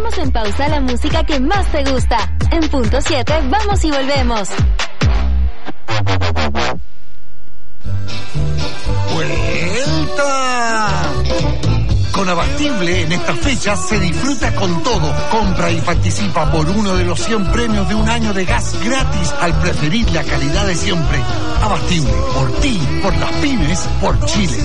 Pongamos en pausa la música que más te gusta. En punto 7, vamos y volvemos. ¡Vuelta! Con Abastible en estas fechas se disfruta con todo. Compra y participa por uno de los 100 premios de un año de gas gratis al preferir la calidad de siempre. Abastible, por ti, por las pymes, por Chile.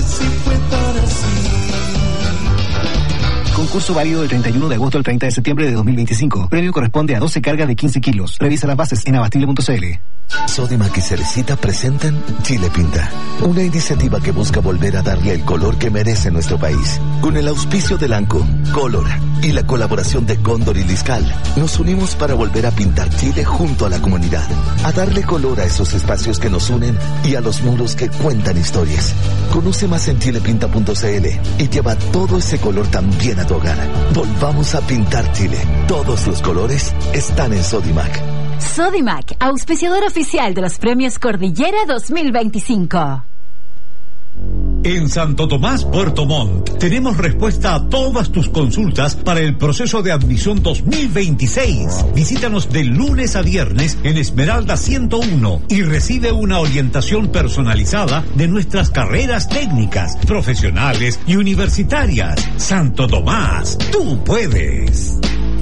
Concurso válido del 31 de agosto al 30 de septiembre de 2025. Premio corresponde a 12 cargas de 15 kilos. Revisa las bases en abastible.cl. Sodimac y Cerecita presentan Chile Pinta, una iniciativa que busca volver a darle el color que merece nuestro país. Con el auspicio de Lanco, Color y la colaboración de Cóndor y Liscal, nos unimos para volver a pintar Chile junto a la comunidad, a darle color a esos espacios que nos unen y a los muros que cuentan historias. Conoce más en chilepinta.cl y lleva todo ese color también a tu hogar. Volvamos a pintar Chile. Todos los colores están en Sodimac. Sodimac, auspiciador oficial de los premios Cordillera 2025. En Santo Tomás, Puerto Montt, tenemos respuesta a todas tus consultas para el proceso de admisión 2026. Visítanos de lunes a viernes en Esmeralda 101 y recibe una orientación personalizada de nuestras carreras técnicas, profesionales y universitarias. Santo Tomás, tú puedes.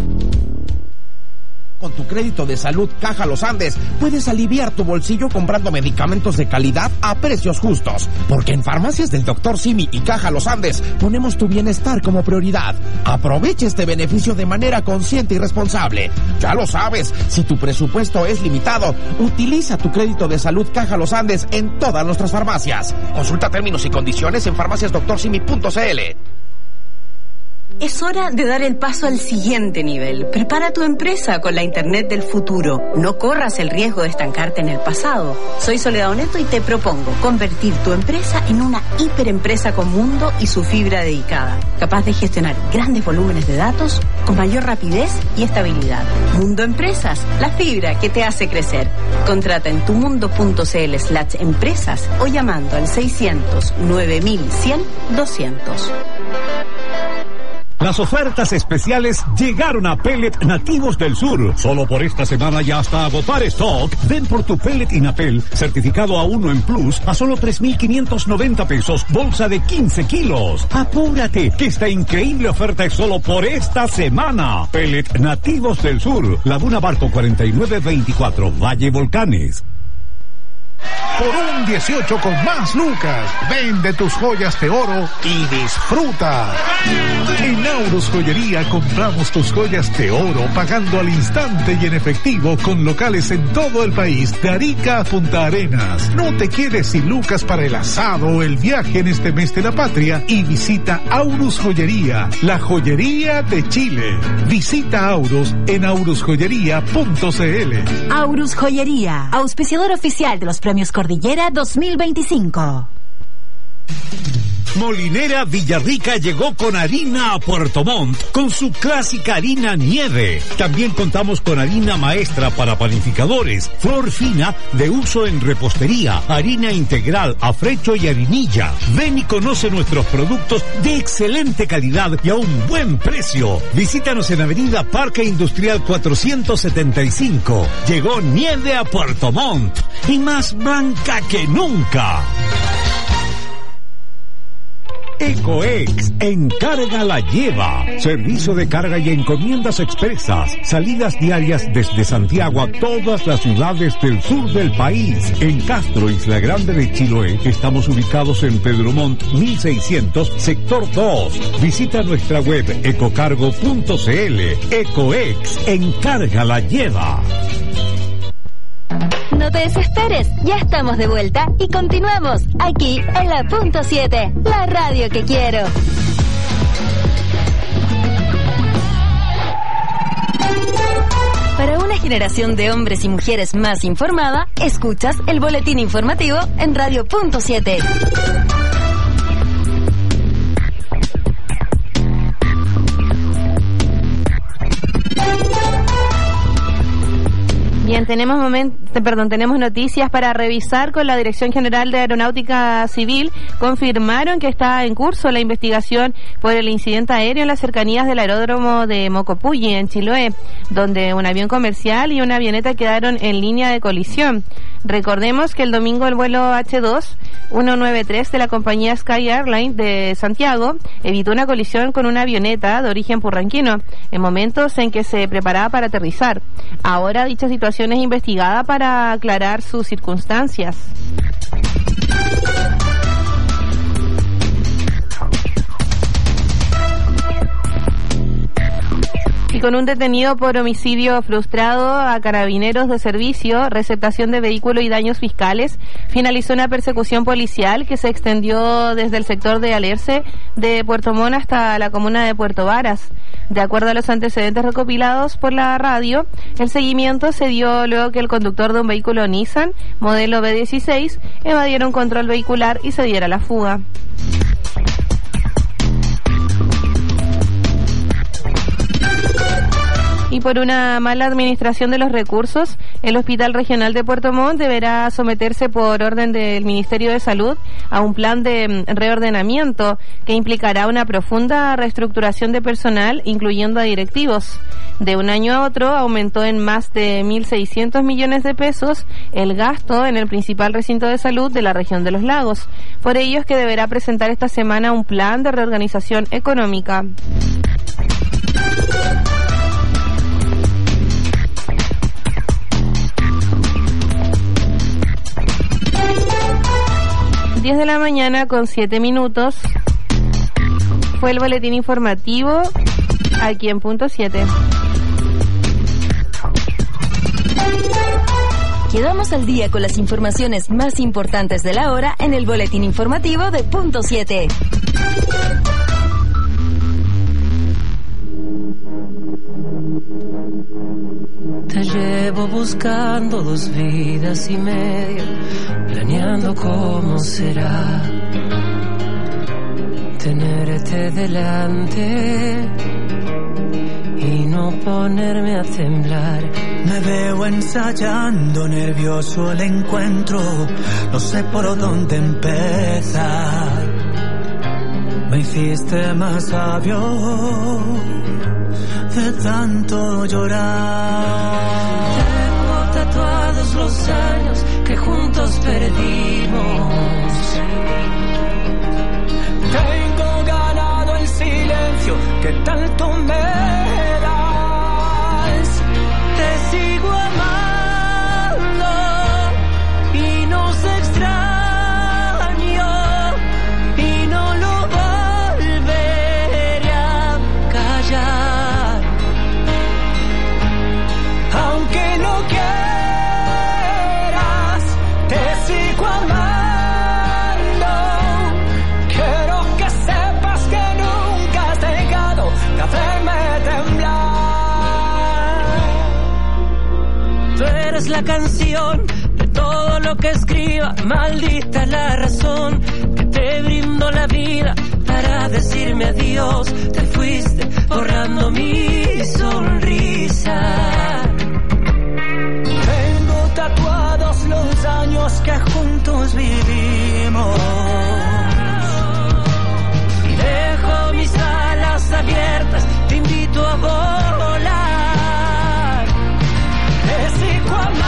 Con tu crédito de salud Caja Los Andes puedes aliviar tu bolsillo comprando medicamentos de calidad a precios justos. Porque en Farmacias del Dr. Simi y Caja Los Andes ponemos tu bienestar como prioridad. Aprovecha este beneficio de manera consciente y responsable. Ya lo sabes, si tu presupuesto es limitado, utiliza tu crédito de salud Caja Los Andes en todas nuestras farmacias. Consulta términos y condiciones en farmaciasdoctorsimi.cl. Es hora de dar el paso al siguiente nivel. Prepara tu empresa con la Internet del futuro. No corras el riesgo de estancarte en el pasado. Soy Soledad Oneto y te propongo convertir tu empresa en una hiperempresa con mundo y su fibra dedicada, capaz de gestionar grandes volúmenes de datos con mayor rapidez y estabilidad. Mundo Empresas, la fibra que te hace crecer. Contrata en tumundo.cl/empresas o llamando al 600 9100 200. Las ofertas especiales llegaron a Pellet Nativos del Sur. Solo por esta semana y hasta agotar stock. Ven por tu pellet Inapel, certificado A1 en Plus, a solo 3,590 pesos, bolsa de 15 kilos. Apúrate, que esta increíble oferta es solo por esta semana. Pellet Nativos del Sur, Laguna Barco 4924, Valle Volcanes. Por un 18 con más lucas, vende tus joyas de oro y disfruta. En Aurus Joyería compramos tus joyas de oro pagando al instante y en efectivo con locales en todo el país, de Arica a Punta Arenas. No te quedes sin lucas para el asado o el viaje en este mes de la patria y visita Aurus Joyería, la joyería de Chile. Visita Aurus en aurusjoyería.cl. Aurus Joyería, auspiciador oficial de los premios Cordillera 2025. Molinera Villarrica llegó con harina a Puerto Montt, con su clásica harina nieve. También contamos con harina maestra para panificadores, flor fina de uso en repostería, harina integral, afrecho y harinilla. Ven y conoce nuestros productos de excelente calidad y a un buen precio. Visítanos en Avenida Parque Industrial 475. Llegó nieve a Puerto Montt y más blanca que nunca. Ecoex, encarga la lleva. Servicio de carga y encomiendas expresas. Salidas diarias desde Santiago a todas las ciudades del sur del país. En Castro, Isla Grande de Chiloé, estamos ubicados en Pedro Montt 1600, sector 2. Visita nuestra web ecocargo.cl. Ecoex, encarga la lleva. No te desesperes, ya estamos de vuelta y continuamos aquí en la Punto 7, la radio que quiero. Para una generación de hombres y mujeres más informada, escuchas el boletín informativo en Radio Punto 7. Bien, tenemos noticias para revisar con la Dirección General de Aeronáutica Civil. Confirmaron que está en curso la investigación por el incidente aéreo en las cercanías del aeródromo de Mocopulli, en Chiloé, donde un avión comercial y una avioneta quedaron en línea de colisión. Recordemos que el domingo el vuelo H2-193 de la compañía Sky Airlines de Santiago evitó una colisión con una avioneta de origen purranquino en momentos en que se preparaba para aterrizar. Ahora dicha situación es investigada para aclarar sus circunstancias. Y con un detenido por homicidio frustrado a carabineros de servicio, receptación de vehículo y daños fiscales, finalizó una persecución policial que se extendió desde el sector de Alerce de Puerto Montt hasta la comuna de Puerto Varas. De acuerdo a los antecedentes recopilados por la radio, el seguimiento se dio luego que el conductor de un vehículo Nissan, modelo B16, evadiera un control vehicular y se diera la fuga. Y por una mala administración de los recursos, el Hospital Regional de Puerto Montt deberá someterse por orden del Ministerio de Salud a un plan de reordenamiento que implicará una profunda reestructuración de personal, incluyendo a directivos. De un año a otro aumentó en más de 1.600 millones de pesos el gasto en el principal recinto de salud de la región de los Lagos. Por ello es que deberá presentar esta semana un plan de reorganización económica. De la mañana con 7 minutos fue el boletín informativo aquí en Punto 7. Quedamos al día con las informaciones más importantes de la hora en el boletín informativo de Punto 7. Te llevo buscando 2 vidas y media, planeando cómo será tenerte delante y no ponerme a temblar. Me veo ensayando, nervioso el encuentro, no sé por dónde empezar. Me hiciste más sabio de tanto llorar. Tengo tatuados los años que juntos perdimos. Tengo ganado el silencio que tanto me das. Te sigo amando y nos extraño y no lo volveré a callar. Aunque no quieras, te sigo amando. Quiero que sepas que nunca has dejado de hacerme temblar. Tú eres la canción de todo lo que escriba, maldita la razón que te brindó la vida para decirme adiós. Te fuiste borrando mi sonrisa. Tengo tatuados los años que juntos vivimos. Y dejo mis alas abiertas, te invito a volar. Te sigo amando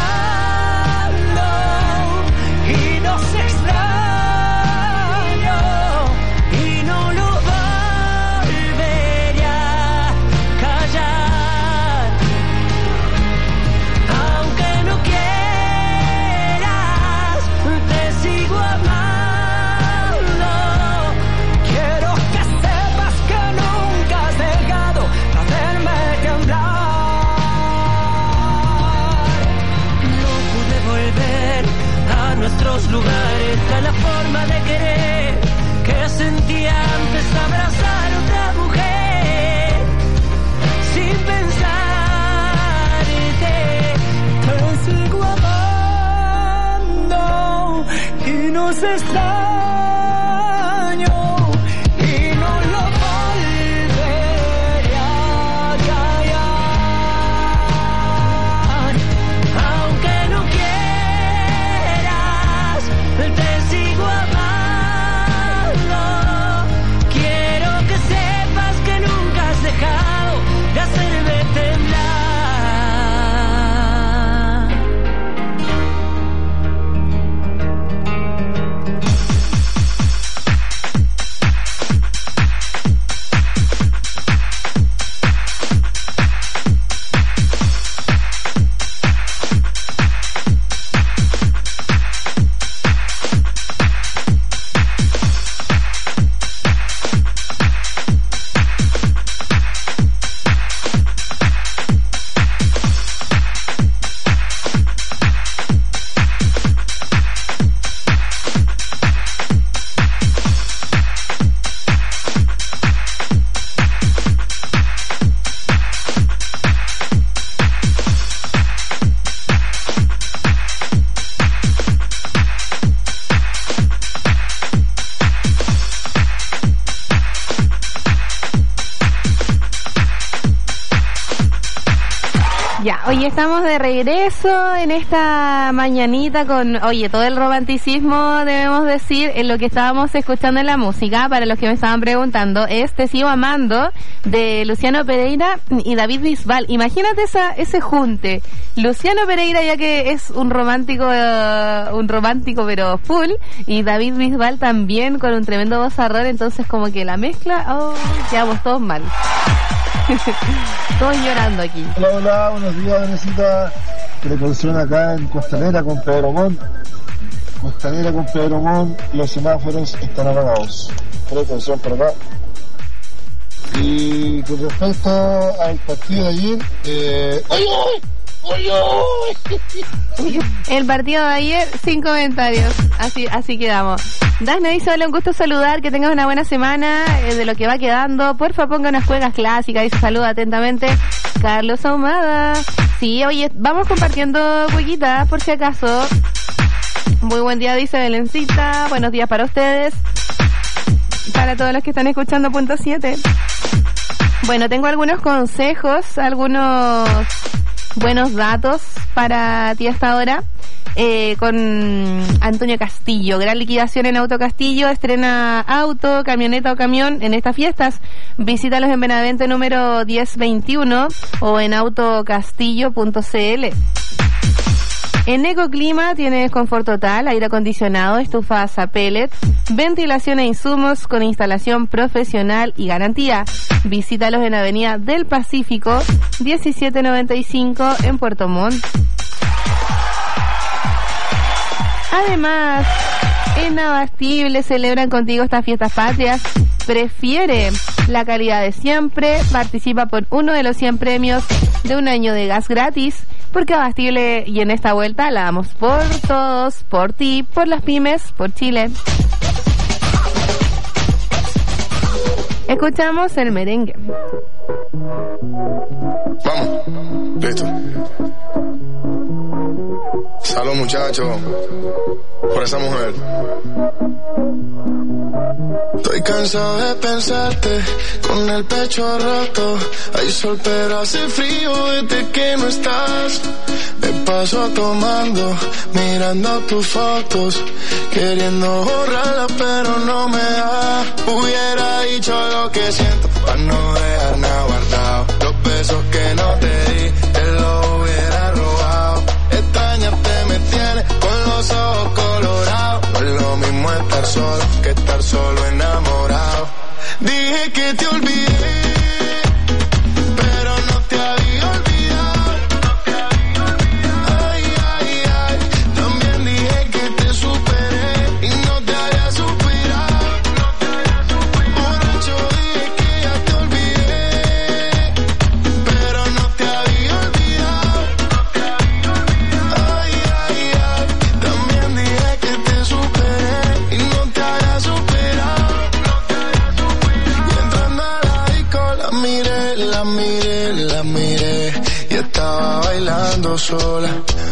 y nos extraño y no lo volveré a callar. Aunque no quieras, te sigo amando. Quiero que sepas que nunca has dejado de hacerme temblar. No pude volver a nuestros lugares, a la forma de querer que sentía antes de abrazar a otra mujer. Sin pensarte, Te sigo amando y nos extraño y no lo volveré a callar. Y estamos de regreso en esta mañanita con, oye, todo el romanticismo, debemos decir, en lo que estábamos escuchando en la música. Para los que me estaban preguntando, es Te Sigo Amando, de Luciano Pereira y David Bisbal. Imagínate ese junte. Luciano Pereira, ya que es un romántico pero full, y David Bisbal también con un tremendo vozarrón, entonces como que la mezcla, quedamos todos mal. Todos llorando aquí. Hola, buenos días, Vanesita. Precaución acá en Costanera con Pedro Montt. Los semáforos están apagados. Precaución por acá. Y con respecto al partido de ayer, el partido de ayer, sin comentarios. Así quedamos. Dasna dice, hola, un gusto saludar, que tengas una buena semana de lo que va quedando. Porfa, ponga unas juegas clásicas. Dice, saluda atentamente Carlos Ahumada. Sí, oye, vamos compartiendo jueguitas por si acaso. Muy buen día, dice Belencita. Buenos días para ustedes. Para todos los que están escuchando Punto 7. Bueno, tengo algunos consejos, algunos buenos datos para ti hasta ahora. Con Antonio Castillo, gran liquidación en Auto Castillo, estrena auto, camioneta o camión en estas fiestas. Visítalos en Benavente número 1021 o en autocastillo.cl. En Ecoclima tienes confort total, aire acondicionado, estufas a pellet, ventilación e insumos con instalación profesional y garantía. Visítalos en Avenida del Pacífico 1795 en Puerto Montt. Además, en Abastible celebran contigo estas fiestas patrias. Prefiere la calidad de siempre. Participa por uno de los 100 premios de un año de gas gratis. Porque Abastible, y en esta vuelta la damos por todos, por ti, por las pymes, por Chile. Escuchamos el merengue. Vamos, listo. Salud, muchachos, por esa mujer. Estoy cansado de pensarte con el pecho roto. Hay sol pero hace frío desde que no estás. Me paso tomando, mirando tus fotos, queriendo borrarla pero no me da. Hubiera dicho lo que siento para no dejar nada guardado. Los besos que no te di, te los hubiera robado. Extrañarte me tiene con los ojos colorados. No es lo mismo estar solo que estar solo enamorado. Dije que te olvidé, pero no te había olvidado. Ay, ay, ay. También dije que te superé y no te había superado. Borracho dije que ya te olvidé, pero no te había olvidado. Ay, ay, ay. También dije que te superé y no te había superado. Y entrando a la disco la miré y estaba bailando sola.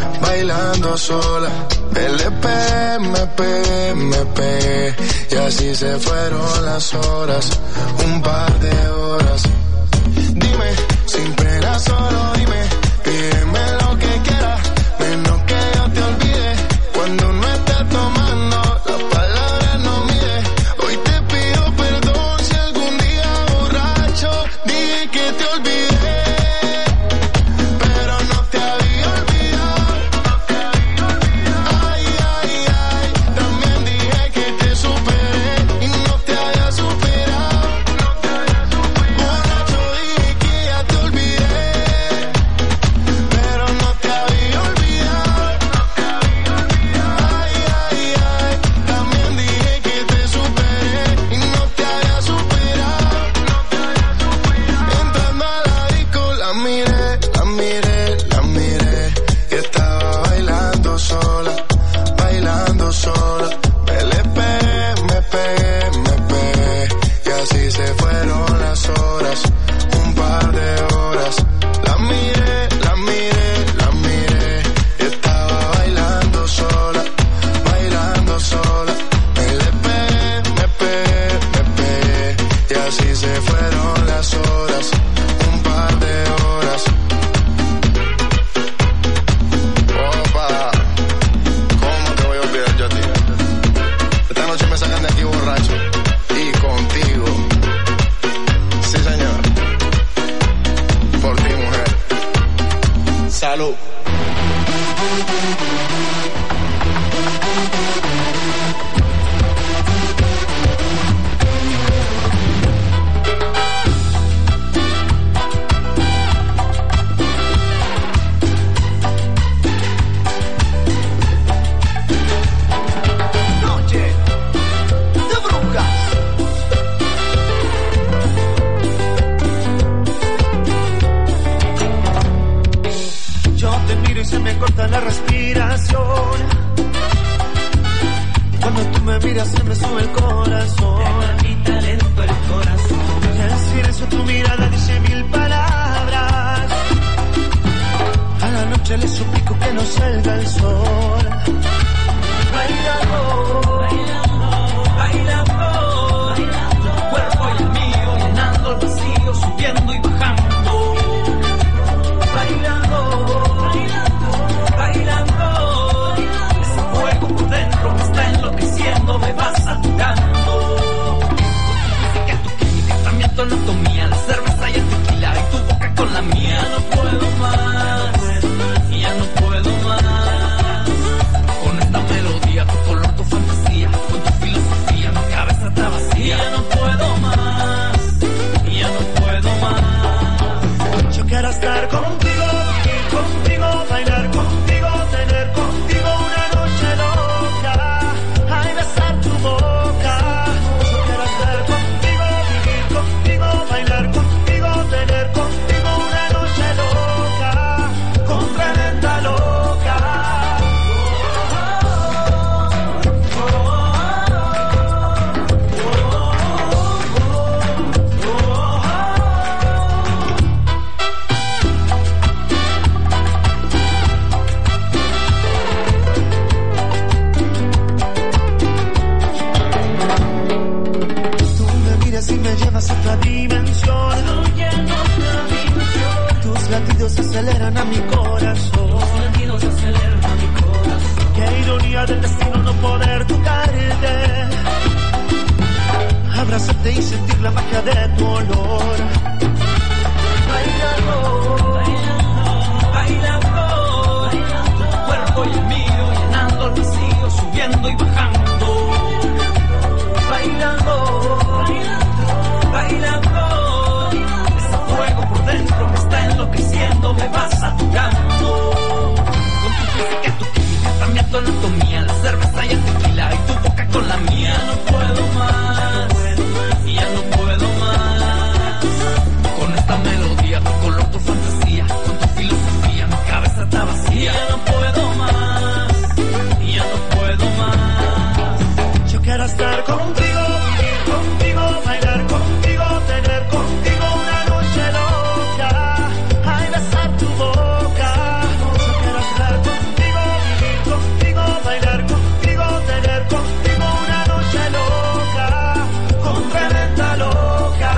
Me pegué y así se fueron las horas, un par de horas. Dime, sin pena solo dime, pídeme lo que quieras, menos que yo te olvide. Cuando no estés tomando, las palabras no mide. Hoy te pido perdón si algún día borracho dije que te olvidé, pero no te había olvidado. Ay, ay, ay. También dije que te superé y no te había superado. Borracho dije que ya te olvidé, pero no te había olvidado. Ay, ay, ay. También dije que te superé y no te había superado. Entrando a la disco la miré y estaba bailando sola. Me pegué y así se fueron las horas, un par de horas. La miré y estaba bailando sola. Me pegué y así se fueron las horas, un par de horas. Viajas a otra dimensión. Estoy en otra dimensión. Tus latidos aceleran a mi corazón. Tus latidos aceleran a mi corazón. Qué ironía del destino no poder tocarte. Abrazarte y sentir la magia de tu olor. Bailando, bailando, bailando, bailando. Tu cuerpo y el mío llenando el vacío, subiendo y bajando. Bailando, bailando, bailando. Ese fuego por dentro me está enloqueciendo, me va saturando. Con tu física, tu química, también tu anatomía, la cerveza y el tequila y tu boca con la mía. No puedo más, ya no puedo más. Con esta melodía, tu color, tu fantasía, con tu filosofía, mi cabeza está vacía. Ya no puedo más, ya no puedo más. Yo quiero estar contigo, vivir contigo, bailar contigo, tener contigo una noche loca. Ay, besar tu boca. Yo quiero estar contigo, vivir contigo, bailar contigo, tener contigo una noche loca. Con tremenda loca.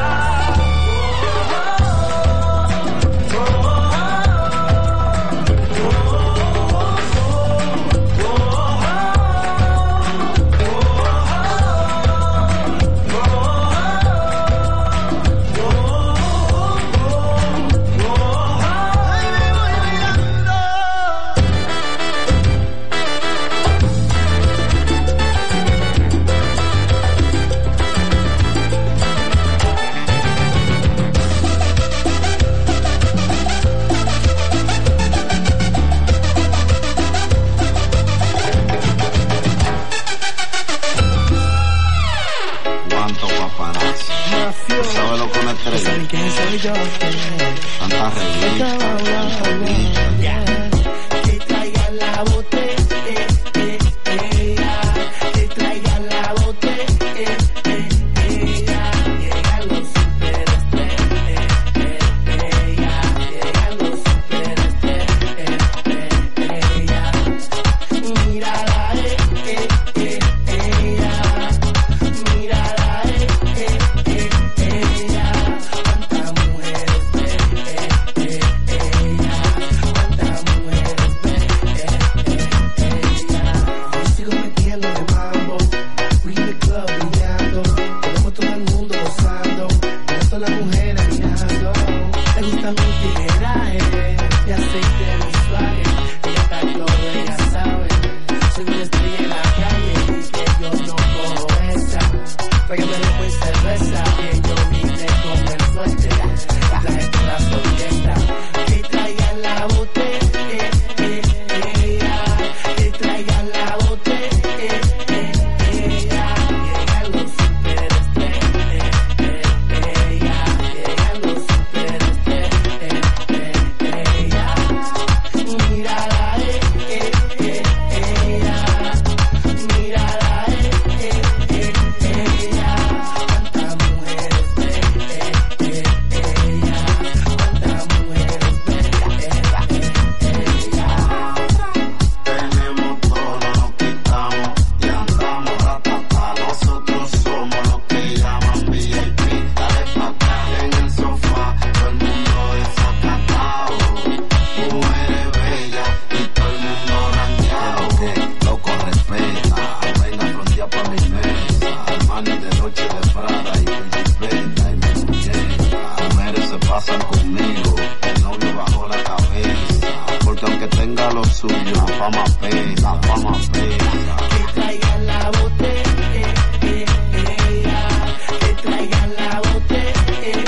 Cuánto paparazzi. ¿Tú sabes lo que me estrella? ¿Saben quién soy yo? Tantas revistas, tantas revistas. Que traigan la botella, que traigan la botella, llegan los superestrellas, llegan los superestrellas. Mírala, mírala, cuántas mujeres cuántas mujeres sigo metiendo de mambo, we the club brillando, tenemos todo el mundo gozando, tenemos todas las mujeres mirando, le gusta mi tigueraje, ya sé que es suave, ella está todo, ella sabe, soy una estrella en la calle y que yo no cojo esa, tráigame después cerveza, que yo vine con el suerte, y traje toda la orquesta, que traigan la botella, que traigan la botella, llegan los superestrellas, llegan los superestrellas, mírala, mírala, cuántas mujeres Tenemos todo, nos quitamos y andamos ratatá. Nosotros somos los que llaman VIP. Dale pa' acá en el sofá, todo el mundo desacatado. Mujeres bellas y todo el mundo ranqueado. Que loco respeta, venga frontea pa' mi mesa. Armani de noche de Prada y Principeta y mi muñeca. Mujeres se pasan conmigo, el novio bajo la cabeza. Porque aunque tenga lo suyo, la fama pesa, la fama pesa. que traigan la botella, que traigan la botella,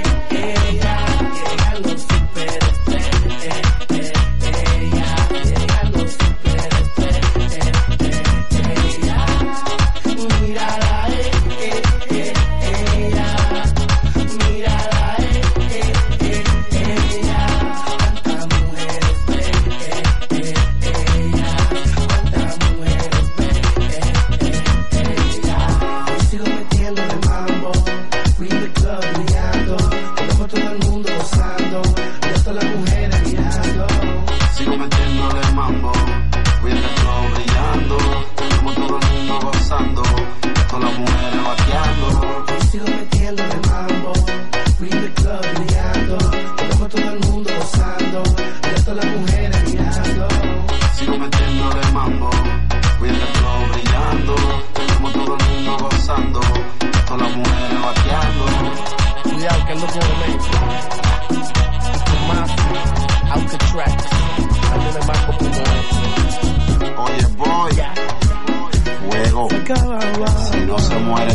llegan los superestrellas, llegan los superestrellas, mírala, mírala, cuántas mujeres cuántas mujeres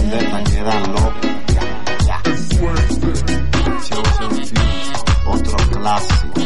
vendetta quedan locos. Ya. Otro clásico.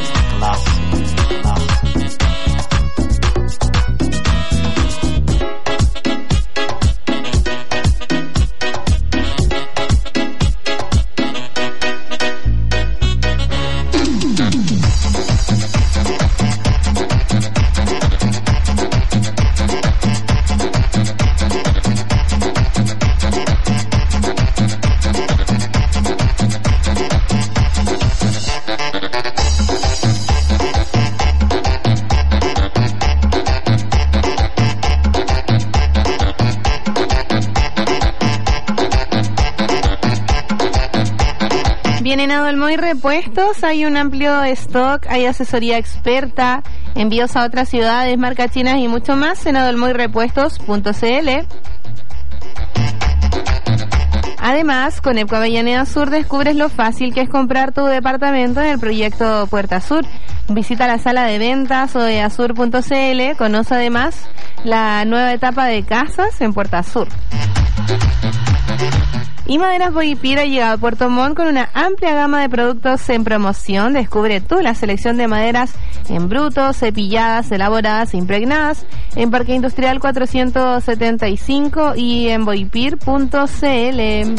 En Adolmoy Repuestos hay un amplio stock, hay asesoría experta, envíos a otras ciudades, marcas chinas y mucho más en adolmoyrepuestos.cl. Además, con EPCO Avellaneda Sur descubres lo fácil que es comprar tu departamento en el proyecto Puerta Sur. Visita la sala de ventas odeasur.cl, conoce además la nueva etapa de casas en Puerta Sur. Y Maderas Boipir ha llegado a Puerto Montt con una amplia gama de productos en promoción. Descubre tú la selección de maderas en bruto, cepilladas, elaboradas e impregnadas en Parque Industrial 475 y en boipir.cl.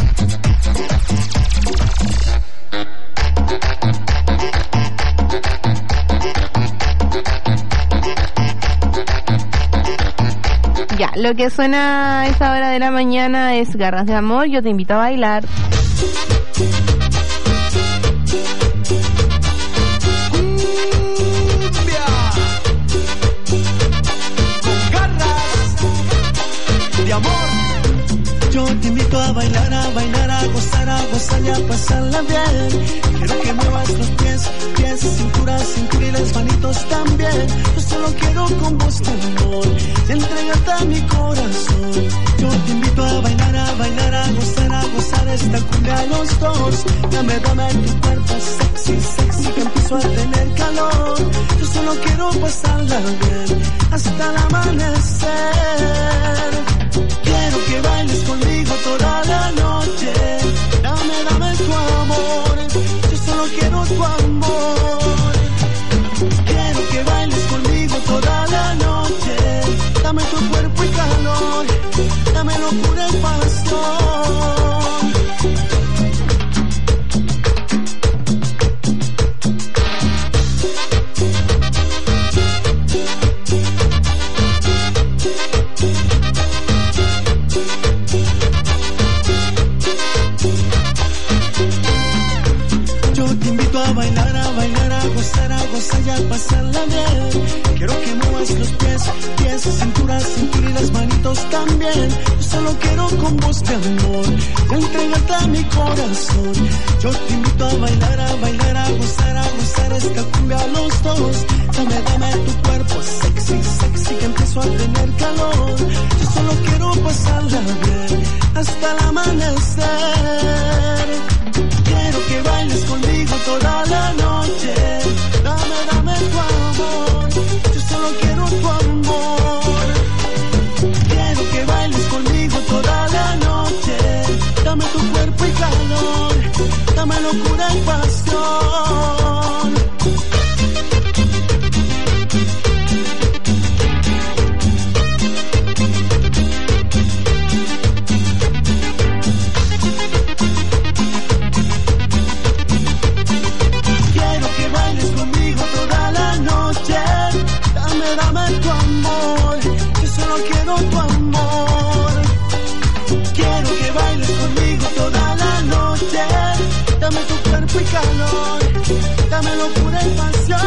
Ya, lo que suena a esta hora de la mañana es Garras de Amor, yo te invito a bailar. Cumbia con garras de amor. Yo te invito a bailar, a gozar y a pasarla bien. Quiero que muevas los pies, cintura y las manitos también. Yo solo quiero con vos tu amor y entregarte a mi corazón. Yo te invito a bailar, a gozar esta cumbia a los dos. Dame tu cuerpo sexy, que empiezo a tener calor. Yo solo quiero pasarla bien hasta el amanecer. Quiero que bailes conmigo toda la noche. Dame tu amor. Yo solo quiero tu amor. Quiero que bailes conmigo toda la noche. Dame tu cuerpo y calor. Dame locura y pasión. Y a pasarla bien. Quiero que muevas los pies, cintura y las manitos también. Yo solo quiero con vos de amor y entregarte a mi corazón. Yo te invito a bailar, a gozar esta cumbia a los dos. Dame tu cuerpo sexy, que empiezo a tener calor. Yo solo quiero pasarla bien hasta el amanecer. Quiero que bailes conmigo toda la noche. Dame tu amor, yo solo quiero tu amor. Quiero que bailes conmigo toda la noche. Dame tu cuerpo y calor, dame locura y pasión. Dame tu amor, yo solo quiero tu amor. Quiero que bailes conmigo toda la noche. Dame tu cuerpo y calor, dame locura y pasión.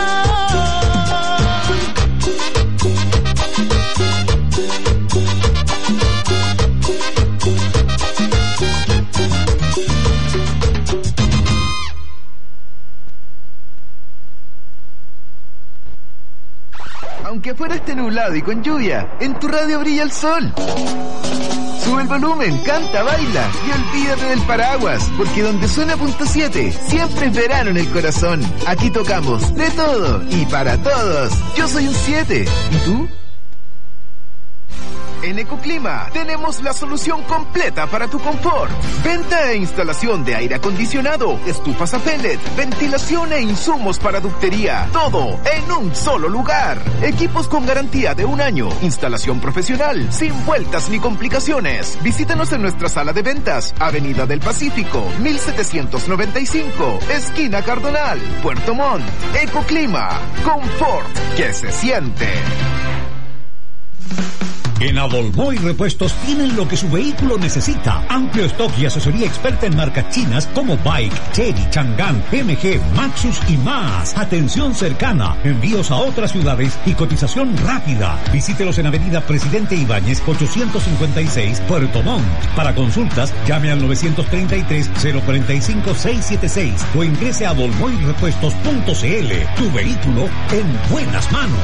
Aunque afuera esté nublado y con lluvia, en tu radio brilla el sol. Sube el volumen, canta, baila y olvídate del paraguas, porque donde suena .7 siempre es verano en el corazón. Aquí tocamos de todo y para todos. Yo soy un 7. ¿Y tú? En Ecoclima tenemos la solución completa para tu confort. Venta e instalación de aire acondicionado, estufas a pellet, ventilación e insumos para ductería. Todo en un solo lugar. Equipos con garantía de 1 año. Instalación profesional, sin vueltas ni complicaciones. Visítanos en nuestra sala de ventas, Avenida del Pacífico, 1795, esquina Cardonal, Puerto Montt. Ecoclima, confort que se siente. En Avolboy Repuestos tienen lo que su vehículo necesita. Amplio stock y asesoría experta en marcas chinas como Bike, Chery, Chang'an, MG, Maxus y más. Atención cercana, envíos a otras ciudades y cotización rápida. Visítelos en Avenida Presidente Ibáñez, 856, Puerto Montt. Para consultas, llame al 933-045-676 o ingrese a avolboyrepuestos.cl. Tu vehículo en buenas manos.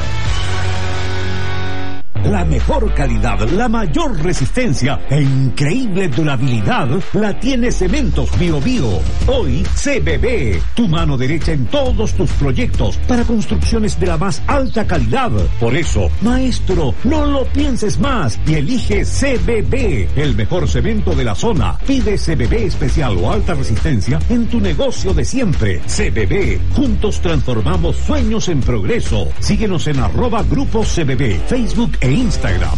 La mejor calidad, la mayor resistencia e increíble durabilidad la tiene Cementos Bio Bio. Hoy CBB, tu mano derecha en todos tus proyectos para construcciones de la más alta calidad. Por eso, maestro, no lo pienses más y elige CBB, el mejor cemento de la zona. Pide CBB especial o alta resistencia en tu negocio de siempre. CBB, juntos transformamos sueños en progreso. Síguenos en @Grupo CBB, Facebook e Instagram.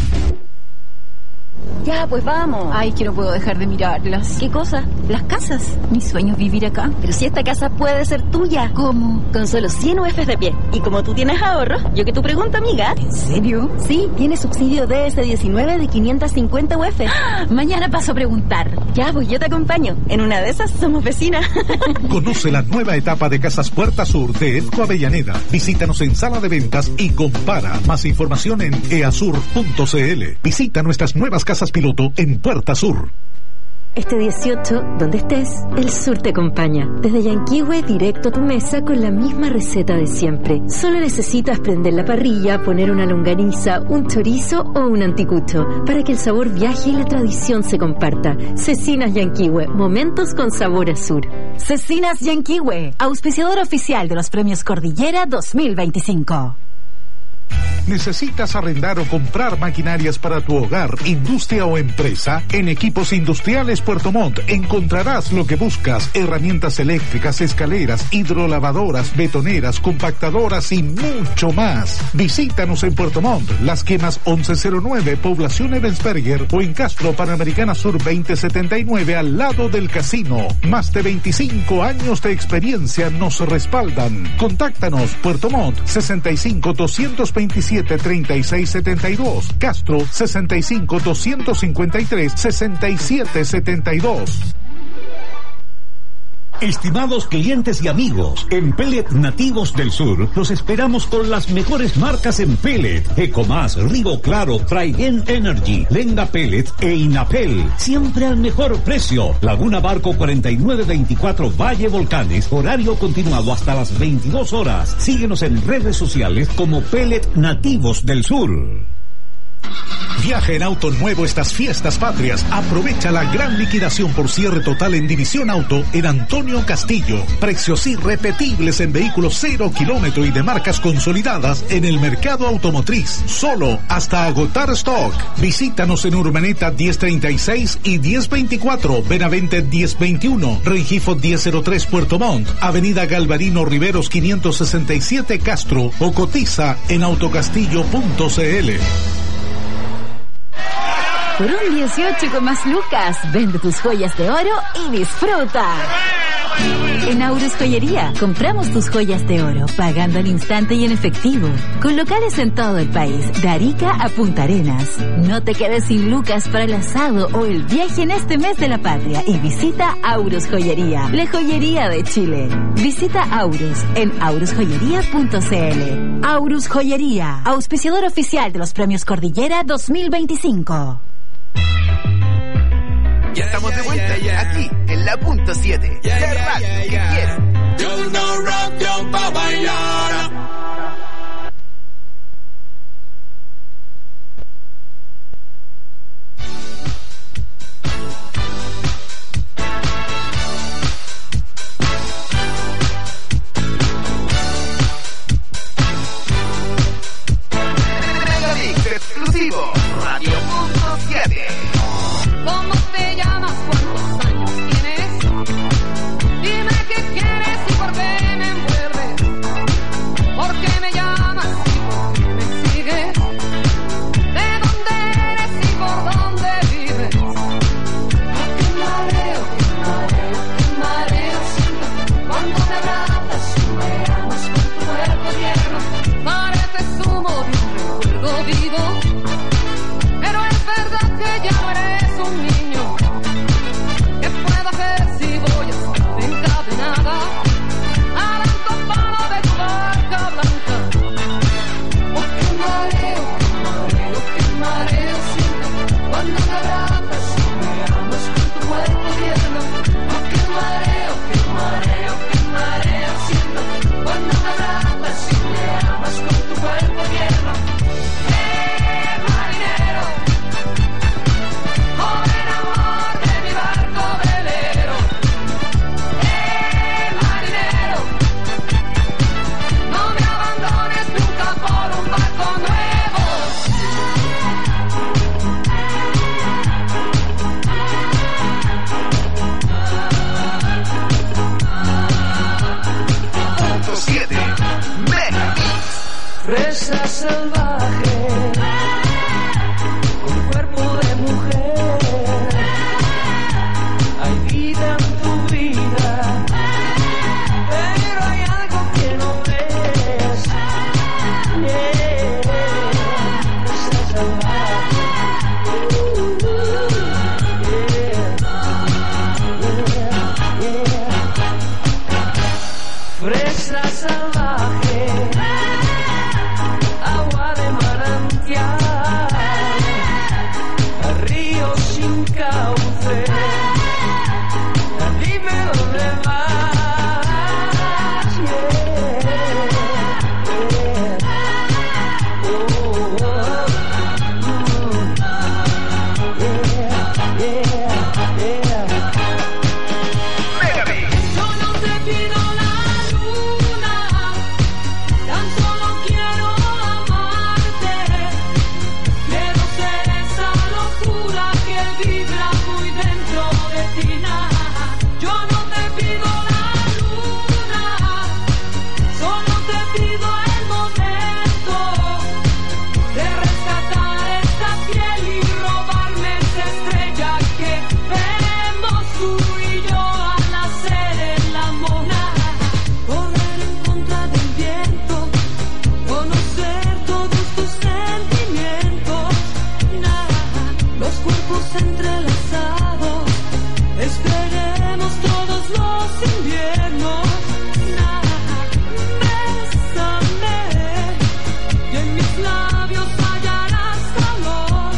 Ya, pues vamos. Ay, que no puedo dejar de mirarlas. ¿Qué cosa? Las casas. Mi sueño es vivir acá. Pero si esta casa puede ser tuya. ¿Cómo? Con solo 100 UFs de pie. Y como tú tienes ahorros, yo que tu pregunta, amiga. ¿En serio? Sí, tiene subsidio DS19 de 550 UFs. ¡Ah! Mañana paso a preguntar. Ya, pues yo te acompaño. En una de esas somos vecinas. Conoce la nueva etapa de Casas Puerta Sur de Edco Avellaneda. Visítanos en sala de ventas y compara. Más información en easur.cl. Visita nuestras nuevas casas piloto en Puerta Sur. Este 18, donde estés, el sur te acompaña. Desde Yanquihue directo a tu mesa con la misma receta de siempre. Solo necesitas prender la parrilla, poner una longaniza, un chorizo o un anticucho para que el sabor viaje y la tradición se comparta. Cecinas Yanquihue, momentos con sabor a sur. Cecinas Yanquihue, auspiciador oficial de los premios Cordillera 2025. ¿Necesitas arrendar o comprar maquinarias para tu hogar, industria o empresa? En Equipos Industriales Puerto Montt encontrarás lo que buscas: herramientas eléctricas, escaleras, hidrolavadoras, betoneras, compactadoras y mucho más. Visítanos en Puerto Montt, Las Quemas 1109, Población Ebensberger, o en Castro, Panamericana Sur 2079, al lado del casino. Más de 25 años de experiencia nos respaldan. Contáctanos: Puerto Montt 65 227 3672, Castro 65 253 6772. Estimados clientes y amigos, en Pellet Nativos del Sur los esperamos con las mejores marcas en pellet: Ecomás, Rigo Claro, Traigen Energy, Lenga Pellet e Inapel. Siempre al mejor precio. Laguna Barco 4924 Valle Volcanes, horario continuado hasta las 22 horas. Síguenos en redes sociales como Pellet Nativos del Sur. Viaja en auto nuevo estas fiestas patrias. Aprovecha la gran liquidación por cierre total en División Auto en Antonio Castillo. Precios irrepetibles en vehículos 0 kilómetro y de marcas consolidadas en el mercado automotriz. Solo hasta agotar stock. Visítanos en Urbaneta 1036 y 1024, Benavente 1021, Rengifo 1003 Puerto Montt, Avenida Galvarino Riveros 567 Castro, o cotiza en autocastillo.cl. Por un 18 con más lucas, vende tus joyas de oro y disfruta. En Aurus Joyería, compramos tus joyas de oro, pagando al instante y en efectivo. Con locales en todo el país, de Arica a Punta Arenas. No te quedes sin lucas para el asado o el viaje en este mes de la patria y visita Aurus Joyería, la joyería de Chile. Visita Aurus en aurusjoyería.cl. Aurus Joyería, auspiciador oficial de los premios Cordillera 2025. Ya estamos de vuelta aquí en la punto 7. La radio que quiero. Yo no rock yo pa' bailar. Mega Mix exclusivo. Radio salvaje, con cuerpo de mujer. Hay vida en tu vida, pero hay algo que no ves. Fresa salvaje. Fresa salvaje, agua de manantial, río sin cauce, dime dónde vas. Yo no te pido la luna, tan solo quiero amarte. Quiero ser esa locura que vibra muy dentro de ti. Yo no te pido la luna, solo te pido el momento de rescatar esta piel y robarme esa estrella que vemos tú y yo al nacer en la mona. Correr en contra del viento, conocer todos tus sentimientos. Los cuerpos entrelazados, esperemos todos los inviernos. Bésame y en mis labios hallarás calor.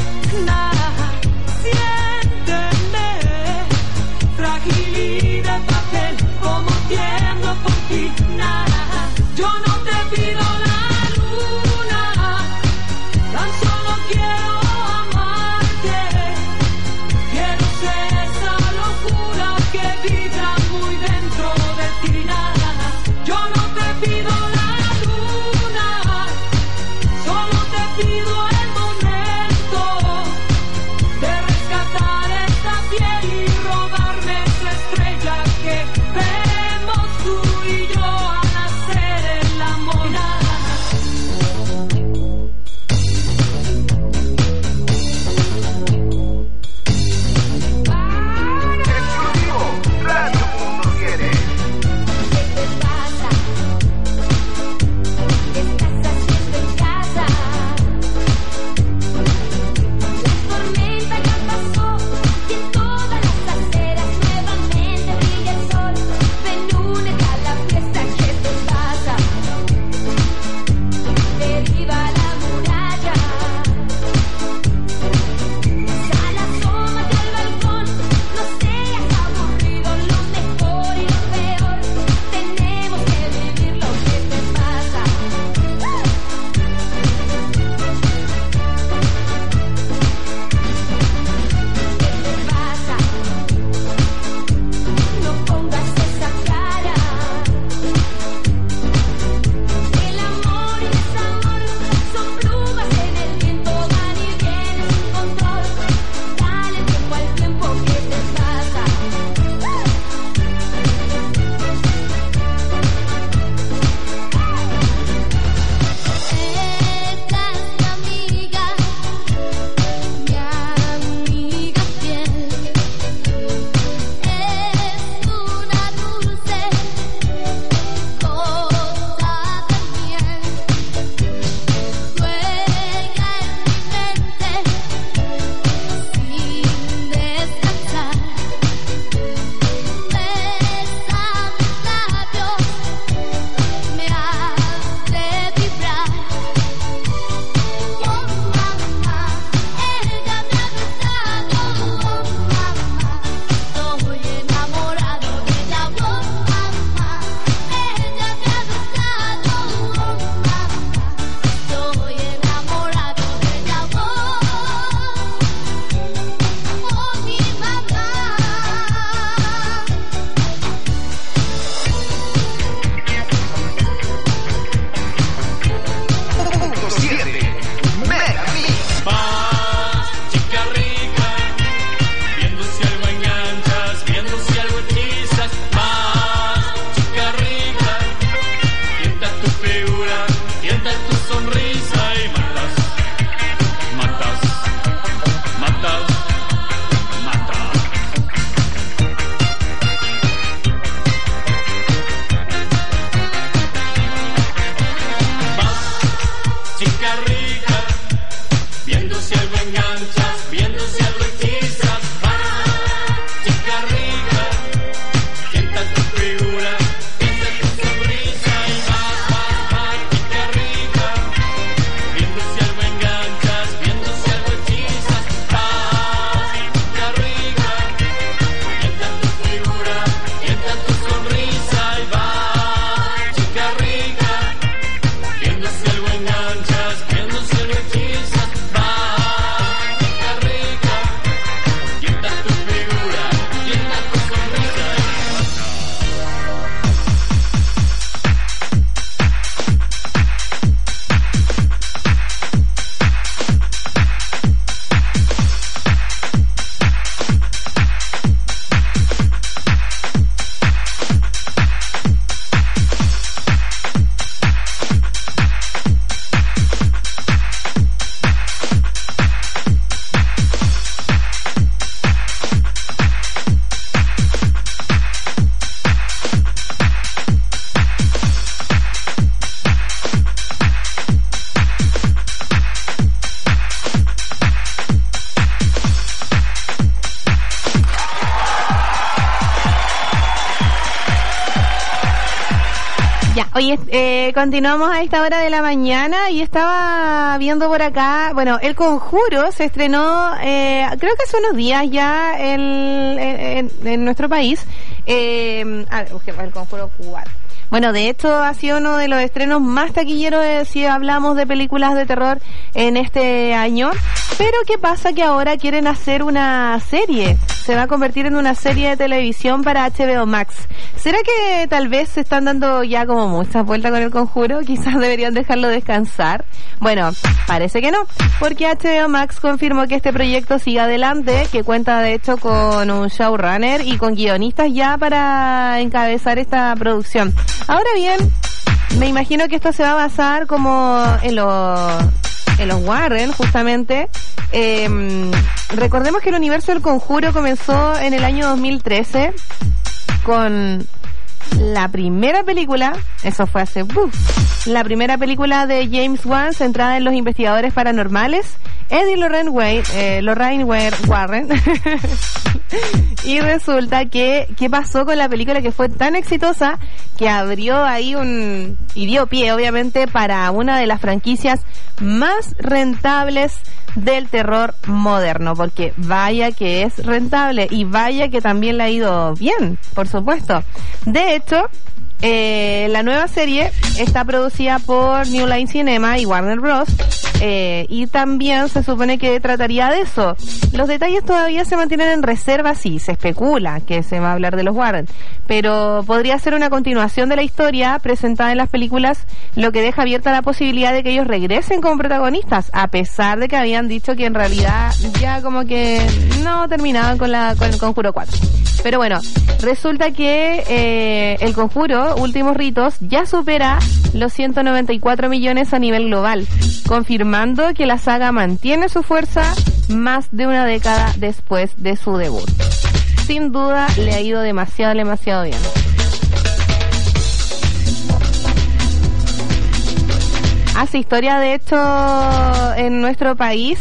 Siénteme, frágil y de papel, como tiemblo por ti. Yo no te pido la luna, tan solo quiero amarte. Quiero ser esa locura que vibra muy dentro de ti. Yo no te pido la luna, solo te pido el momento de rescatar esta piel y robarme esa estrella que vemos tú y yo al nacer en la mona. Tormenta ya pasó y en todas las aceras nuevamente Oye, continuamos a esta hora de la mañana y estaba viendo por acá, bueno, El Conjuro se estrenó, creo que hace unos días ya en nuestro país. A ver, busquemos El Conjuro 4. Bueno, de hecho ha sido uno de los estrenos más taquilleros si hablamos de películas de terror en este año. Pero ¿qué pasa? Que ahora quieren hacer una serie. Se va a convertir en una serie de televisión para HBO Max. ¿Será que tal vez se están dando ya como muchas vueltas con El Conjuro? Quizás deberían dejarlo descansar. Bueno, parece que no, porque HBO Max confirmó que este proyecto sigue adelante, que cuenta de hecho con un showrunner y con guionistas ya para encabezar esta producción. Ahora bien, me imagino que esto se va a basar como en los Warren, justamente. Recordemos que el universo del Conjuro comenzó en el año 2013 con la primera película, eso fue hace la primera película de James Wan centrada en los investigadores paranormales, Ed y Lorraine Warren. Y resulta que, ¿qué pasó con la película que fue tan exitosa que abrió ahí y dio pie, obviamente, para una de las franquicias más rentables del terror moderno? Porque vaya que es rentable y vaya que también le ha ido bien, por supuesto. De hecho, la nueva serie está producida por New Line Cinema y Warner Bros. Y también se supone que trataría de eso. Los detalles todavía se mantienen en reserva, sí, se especula que se va a hablar de los Warren, pero podría ser una continuación de la historia presentada en las películas, lo que deja abierta la posibilidad de que ellos regresen como protagonistas, a pesar de que habían dicho que en realidad ya como que no terminaban con el Conjuro 4. Pero bueno, resulta que el Conjuro, Últimos Ritos, ya supera los 194 millones a nivel global, confirmando que la saga mantiene su fuerza más de una década después de su debut. Sin duda le ha ido demasiado bien. Hace historia, de hecho, en nuestro país.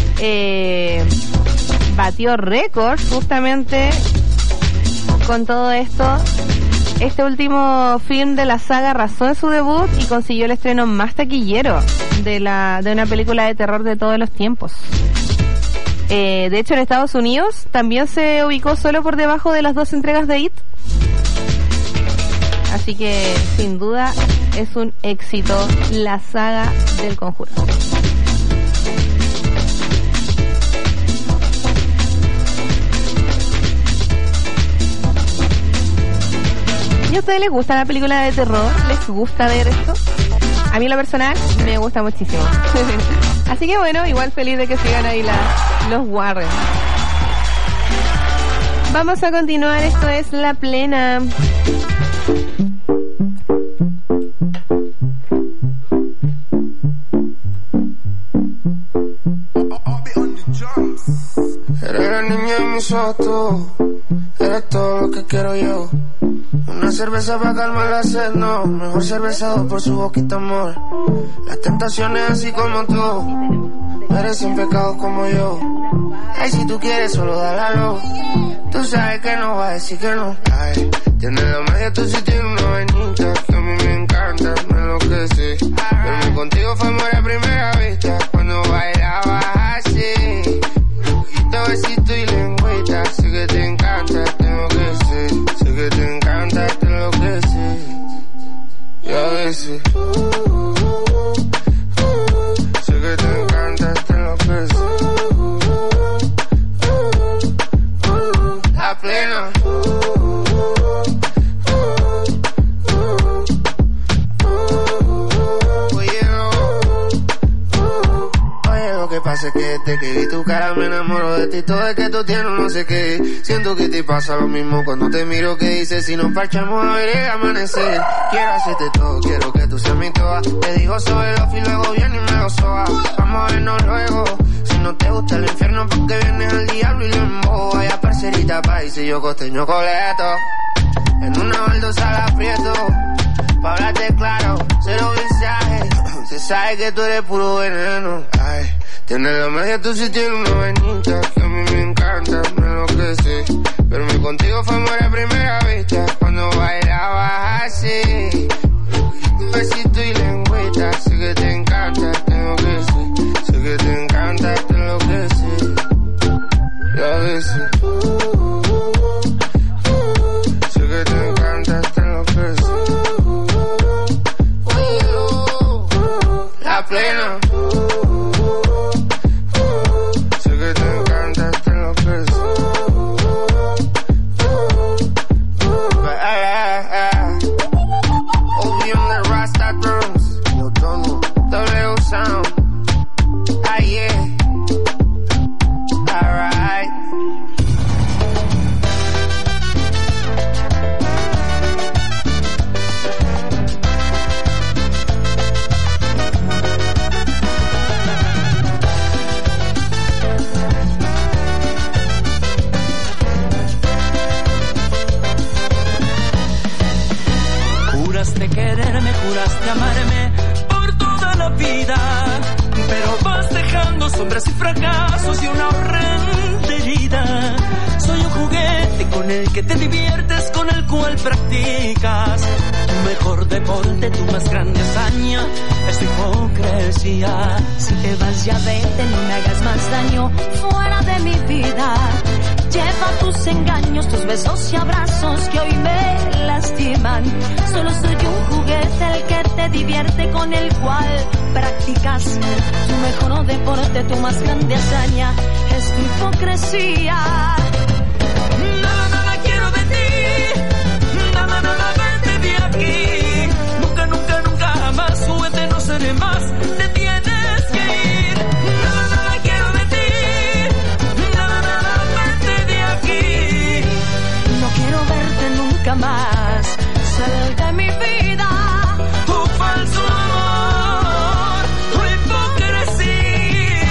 Batió récords justamente con todo esto. Este último film de la saga arrasó en su debut y consiguió el estreno más taquillero de una película de terror de todos los tiempos. De hecho, en Estados Unidos también se ubicó solo por debajo de las 2 entregas de It. Así que, sin duda, es un éxito la saga del Conjuro. ¿Y a ustedes les gusta la película de terror? ¿Les gusta ver esto? A mí, en lo personal, me gusta muchísimo. Así que bueno, igual feliz de que sigan ahí los Warren. Vamos a continuar, esto es La Plena. Eres la niña de mis ojos, eres todo lo que quiero yo. Una cerveza para calmar la sed, no. Mejor cervezado por su boquita, amor. Las tentaciones así como tú merecen pecados como yo. Ay, si tú quieres solo dálalo. Tú sabes que no va a decir que no. Ay, tienes la magia, tú sí tienes una vainita que a mí me encanta, me enloquece. Verme contigo fue amor a primera vista, cuando bailabas así. Besito y lengüita, sé que te encanta, tengo que ser. Sé que te encanta, te enloquece. Y a veces sé que te encanta, te enloquece. La Plena. Pasa que desde que vi tu cara me enamoro de ti. Todo es que tú tienes no sé qué. Siento que te pasa lo mismo cuando te miro. Que dices si nos parchamos a ver el amanecer. Quiero hacerte todo, quiero que tú seas mi toa. Te digo sobre los y luego viene y me lo soba. Vamos a vernos luego. Si no te gusta el infierno porque vienes al diablo y lo embobo. Vaya parcerita país y yo costeño coleto. En una baldosa la aprieto. Pa' hablarte claro, cero mensaje. Se sabe que tú eres puro veneno. Ay. Tienes la magia, tú sí tienes una vainita que a mí me encanta, me enloquece. Verme contigo fue amor a primera vista, cuando bailabas así. juraste amarme por toda la vida, pero vas dejando sombras y fracasos y una horrenda herida. Soy un juguete con el que te diviertes, con el cual practicas tu mejor deporte, tu más grande hazaña es tu hipocresía. Si te vas ya vete, no me hagas más daño fuera de mi vida. Lleva tus engaños, tus besos y abrazos que hoy me lastiman. Solo soy un juguete el que te divierte, con el cual practicas tu mejor deporte, tu más grande hazaña es tu hipocresía. Nada, nada quiero de ti, nada, nada vete de aquí. Nunca, nunca, nunca jamás, juguete no seré más, te tienes que ir. Nada, nada quiero de ti, nada, nada vete de aquí. No quiero verte nunca más, sal de mi vida. Tu falso amor, tu hipocresía.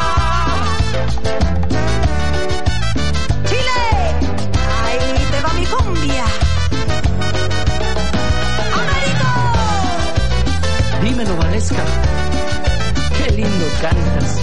Chile, ahí te va mi cumbia. Américo. Dímelo, Valesca, qué lindo cantas.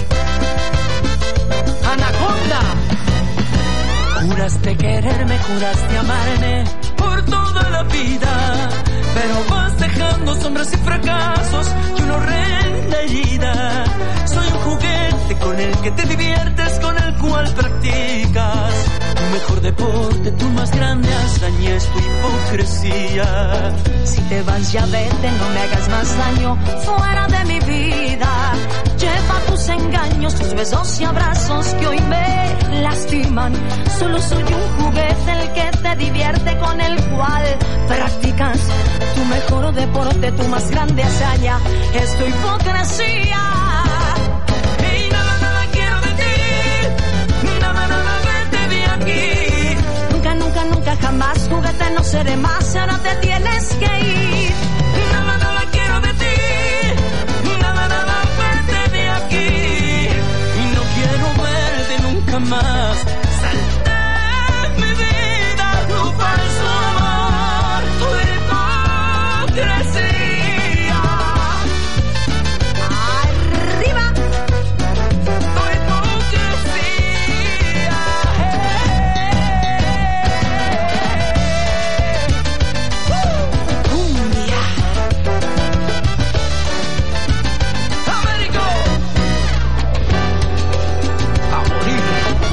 Anaconda. Juraste quererme, juraste amarme por toda la vida, pero vas dejando sombras y fracasos y una horrenda herida. Soy un juguete con el que te diviertes, con el cual practicas tu mejor deporte, tu más grande hazaña es tu hipocresía. Si te vas ya vete, no me hagas más daño fuera de mi vida. Lleva tus engaños, tus besos y abrazos que hoy me lastiman. Solo soy un juguete el que te divierte, con el cual practicas tu mejor deporte, tu más grande hazaña es tu hipocresía. Y nada, nada quiero de ti, nada, nada vete de aquí. Nunca, nunca, nunca jamás, juguete no seré más, ahora te tienes que ir. Nada, nada quiero de ti, nada, nada vete de aquí. Y no quiero verte nunca más, sal de mi vida, tu falso amor, tu hipocresía. Arriba. Tu hipocresía. Cumbia. Américo. A morir.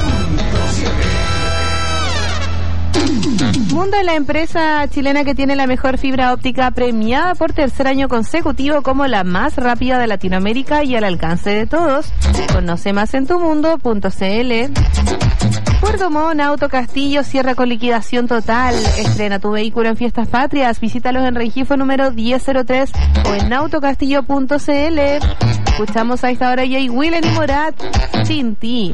Mundo es la empresa chilena que tiene la mejor fibra óptica, premiada por tercer año consecutivo como la más rápida de Latinoamérica y al alcance de todos. Conoce más en tumundo.cl. Puerto Montt, Auto Castillo cierra con liquidación total. Estrena tu vehículo en Fiestas Patrias. Visítalos en Rengifo número 1003 o en autocastillo.cl. Escuchamos a esta hora Jay Willen y Morat, Sin Ti.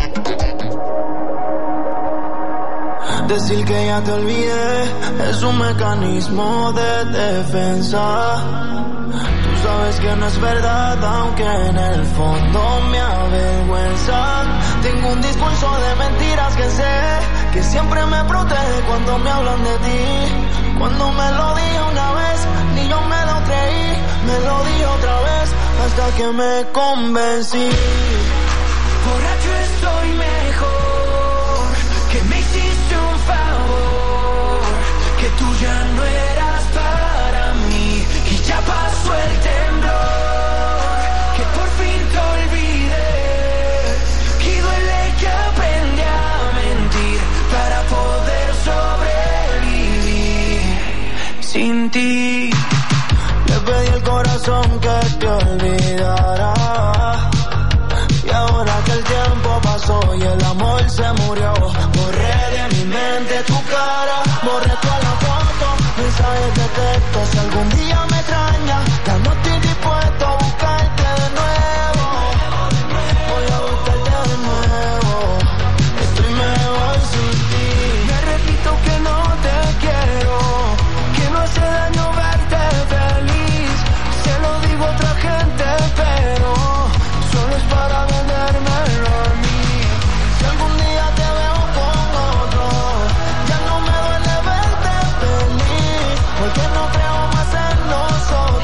Decir que ya te olvidé es un mecanismo de defensa. Tú sabes que no es verdad, aunque en el fondo me avergüenza. Tengo un discurso de mentiras que sé que siempre me protege cuando me hablan de ti. Cuando me lo dije una vez, ni yo me lo creí. Me lo dije otra vez hasta que me convencí. Borracho estoy mejor, que me hiciste un favor, que tú ya no eras para mí y ya pasó el temblor, que por fin te olvidé, que duele que aprendí a mentir para poder sobrevivir sin ti. Le pedí al corazón que te olvidara, y ahora que el tiempo pasó y el amor se murió, borré de mi mente tu cara, borré toda la foto, mensajes de texto. Si algún día me extraña, ya no estoy dispuesto a buscarte de nuevo. Voy a buscarte de nuevo. Estoy mejor sin ti. Me repito que no te quiero, que no hace daño verte feliz. Se lo digo a otra gente, pero solo es para vendérmelo a mí. Si algún día te veo con otro, ya no me duele verte feliz, porque no creo más en nosotros.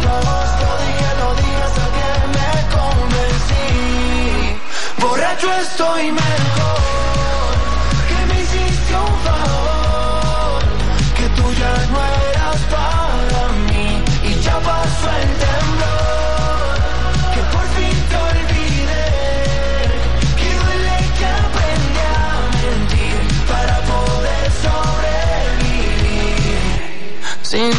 estoy mejor, que me hiciste un favor, que tú ya no eras para mí y ya pasó el temblor, que por fin te olvidé, que duele que aprendí a mentir para poder sobrevivir sin ti.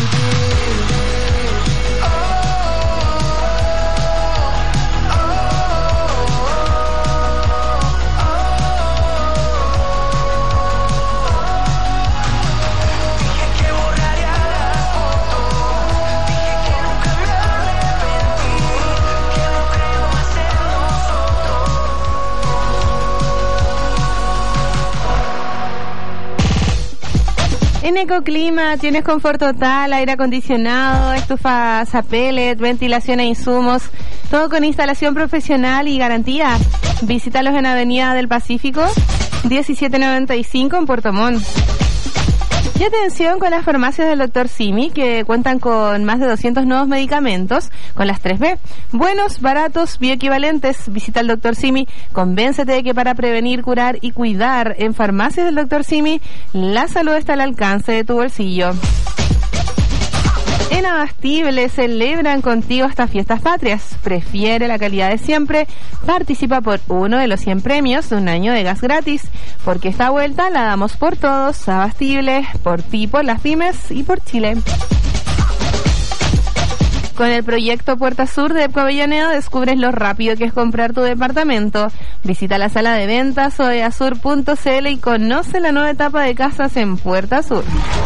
En Ecoclima tienes confort total, aire acondicionado, estufas a pellet, ventilación e insumos, todo con instalación profesional y garantía. Visítalos en Avenida del Pacífico, 1795 en Puerto Montt. Y atención con las farmacias del Dr. Simi, que cuentan con más de 200 nuevos medicamentos con las 3B. Buenos, baratos, bioequivalentes. Visita al Dr. Simi, convéncete de que para prevenir, curar y cuidar en farmacias del Dr. Simi, la salud está al alcance de tu bolsillo. En Abastible celebran contigo estas fiestas patrias. Prefiere la calidad de siempre. Participa por uno de los 100 premios de un año de gas gratis. Porque esta vuelta la damos por todos. Abastible, por ti, por las pymes y por Chile. Con el proyecto Puerta Sur de EPCO Avellaneda descubres lo rápido que es comprar tu departamento. Visita la sala de ventas oeasur.cl y conoce la nueva etapa de casas en Puerta Sur.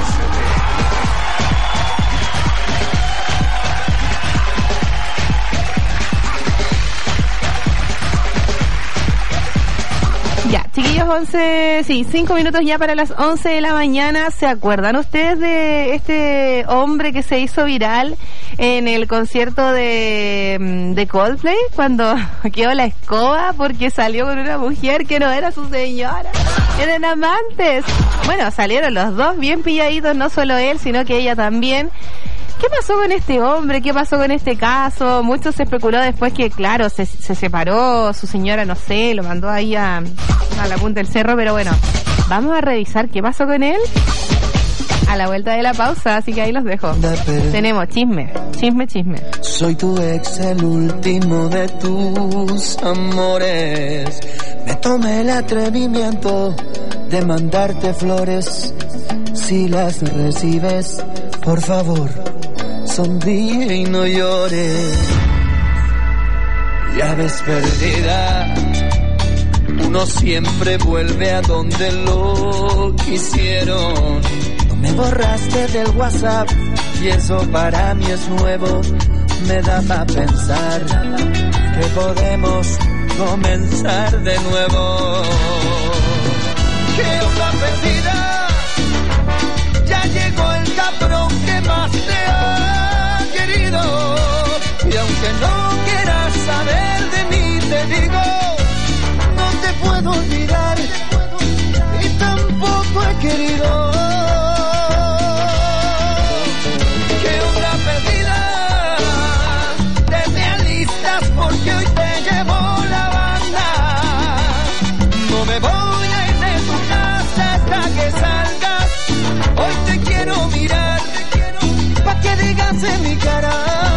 Ya, chiquillos, 5 minutos ya para las 11 de la mañana. ¿Se acuerdan ustedes de este hombre que se hizo viral en el concierto de Coldplay? Cuando quedó la escoba porque salió con una mujer que no era su señora. Eran amantes. Bueno, salieron los dos bien pilladitos, no solo él, sino que ella también. ¿Qué pasó con este hombre? ¿Qué pasó con este caso? Mucho se especuló después que, claro, se separó, su señora, no sé, lo mandó ahí a la punta del cerro, pero bueno, vamos a revisar qué pasó con él a la vuelta de la pausa, así que ahí los dejo. Tenemos chisme. Soy tu ex, el último de tus amores. Me tomé el atrevimiento de mandarte flores. Si las recibes, por favor, sonríe y no llores. Ya ves, perdida, uno siempre vuelve a donde lo quisieron. No me borraste del WhatsApp y eso para mí es nuevo. Me da para pensar que podemos comenzar de nuevo. Que una perdida, ya llegó el cabrón que más te ha querido. Y aunque no quieras saber de mí, te digo, no te puedo olvidar y tampoco he querido. Que una perdida, te me alistas porque hoy te llevo la banda. No me voy a ir de tu casa hasta que salgas. Hoy te quiero mirar, pa' que digas en mi cara.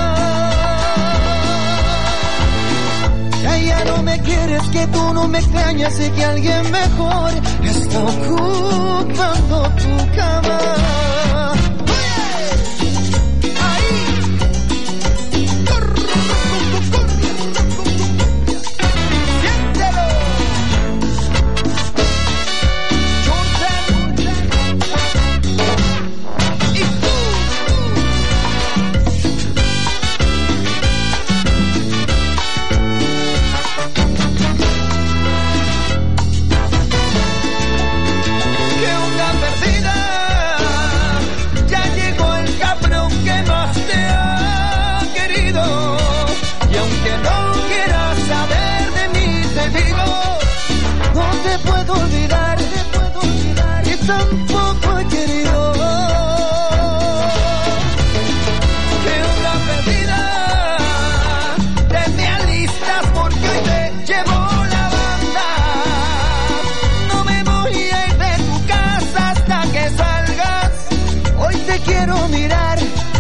Ya no me quieres, que tú no me extrañas y que alguien mejor está ocupando tu cama. Que una perdida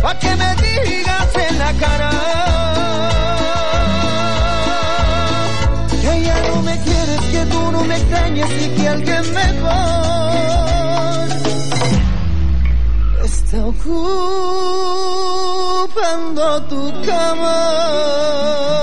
pa' que me digas en la cara que ya no me quieres, que tú no me extrañas y que alguien mejor está ocupando tu cama.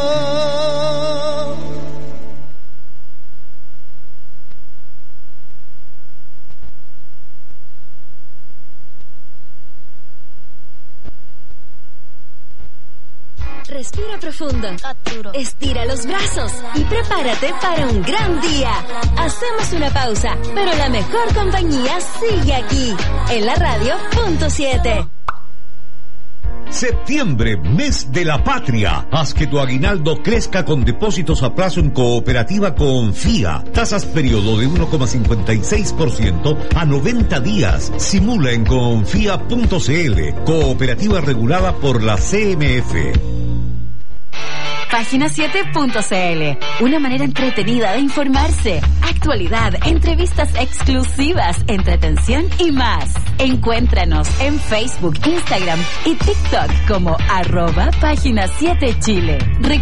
Respira profundo, estira los brazos y prepárate para un gran día. Hacemos una pausa, pero la mejor compañía sigue aquí, en la radio .7. Septiembre, mes de la patria. Haz que tu aguinaldo crezca con depósitos a plazo en Cooperativa Confía. Tasas periodo de 1,56% a 90 días. Simula en confía.cl. Cooperativa regulada por la CMF. Página7.cl, una manera entretenida de informarse, actualidad, entrevistas exclusivas, entretención y más. Encuéntranos en Facebook, Instagram y TikTok como @Página7Chile.